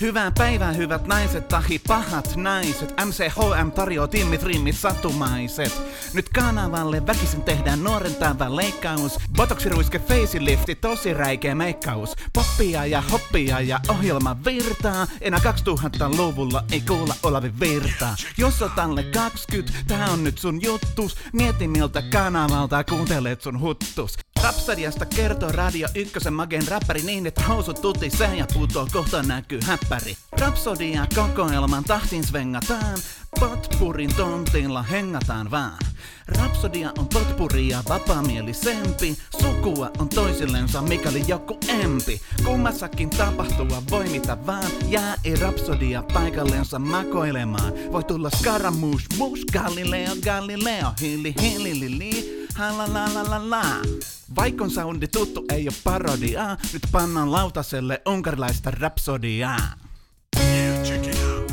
Hyvää päivää hyvät naiset tahi pahat naiset. MCHM tarjoaa timmit rimmit satumaiset. Nyt kanavalle väkisin tehdään nuorentava leikkaus. Botoxiruiske facelifti tosi räikeä meikkaus. Poppia ja hoppia ja ohjelma virtaa. Enää 2000-luvulla ei kuulla Olavi Virtaa. Jos on alle 20, tää on nyt sun juttus. Mieti miltä kanavalta kuuntelet sun huttus. Rapsodiasta kertoo Radio Ykkösen magen räppäri niin, että housut tutisee ja putoo kohta näkyy häppäri. Rapsodia kokoelman tahtiin svengataan, potpurin tontilla hengataan vaan. Rapsodia on potpuria vapaamielisempi, sukua on toisillensa mikäli joku empi. Kummassakin tapahtua voi mitä vaan, jää ei Rapsodia paikallensa makoilemaan. Voi tulla Scaramouche, Mush, Galileo, Hili, halalalala. Vaikon soundi tuttu ei oo parodiaa, nyt pannaan lautaselle unkarilaista rapsodiaa. Yeah, check it out.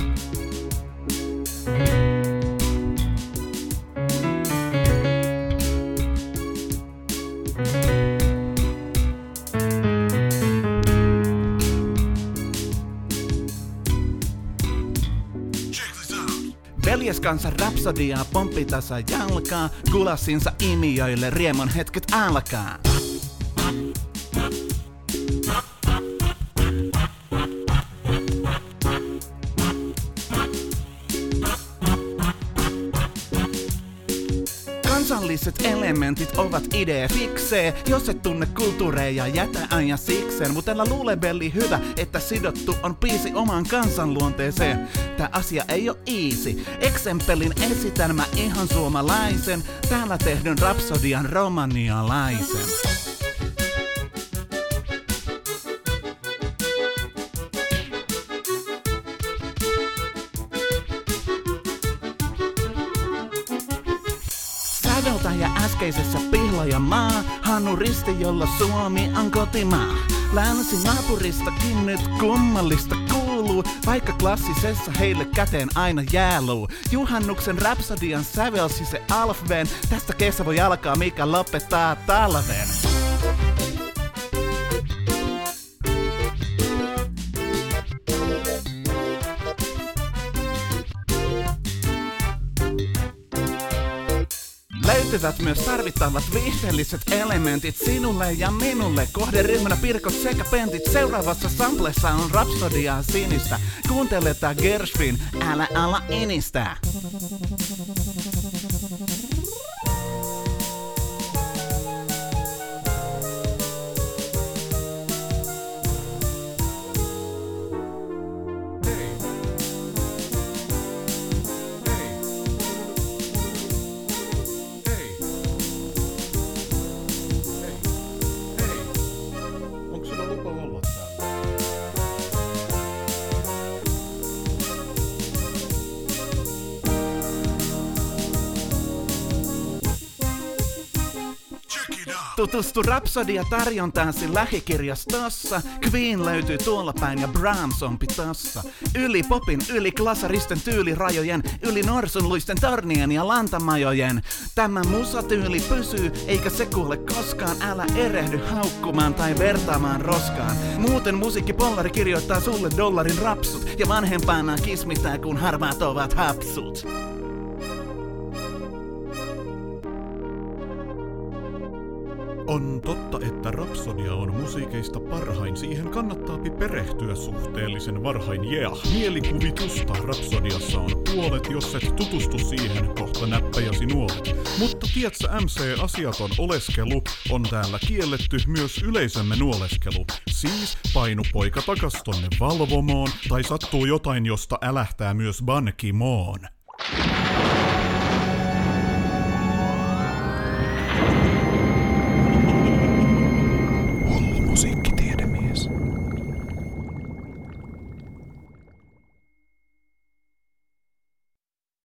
Veljes kanssa rapsodiaa pomppi tasa jalkaa, kulassinsa imijöille riemon hetket alkaa. Kansalliset elementit ovat idea fiksee. Jos et tunne kulttuureja, jätä aina sikseen. Mut älä luule belli hyvä, että sidottu on biisi omaan kansanluonteeseen. Tää asia ei oo easy. Eksempelin esitän mä ihan suomalaisen. Täällä tehdyn rapsodian romanialaisen. Säveltäjä äskeisessä Pihlaja maa, Hannu Risti, jolla Suomi on kotimaa. Länsi-naapuristakin nyt kummallista kuuluu, vaikka klassisessa heille käteen aina jääluu. Juhannuksen rapsodian sävelsi se Alfven, tästä kesä voi alkaa mikä lopettaa talven. Löytyvät myös tarvittavat viihteelliset elementit sinulle ja minulle. Kohderyhmänä Pirkot sekä Pentit. Seuraavassa samplessa on rapsodiaa sinistä. Kuunteletaan Gershwin, älä ala inistä. Tutustu Rapsodia-tarjontaasi lähikirjastossa. Queen löytyy tuolla päin ja Brahms onpi tossa. Yli popin, yli klasaristen tyylirajojen, yli norsunluisten tornien ja lantamajojen. Tämä musatyyli pysyy, eikä se kuole koskaan. Älä erehdy haukkumaan tai vertaamaan roskaan. Muuten musiikkipollari kirjoittaa sulle dollarin rapsut ja vanhempana kismitää, kun harmaat ovat hapsut. On totta, että Rapsodia on musiikeista parhain. Siihen kannattaapi perehtyä suhteellisen varhain. Mielikuvitusta Rapsodiassa on puolet, jos et tutustu siihen, kohta näppäjäsi nuolet. Mutta tiedätkö, MC-asiaton oleskelu on täällä kielletty, myös yleisömme nuoleskelu. Siis painu poika takas tonne valvomoon, tai sattuu jotain, josta älähtää myös Ban Ki-moon.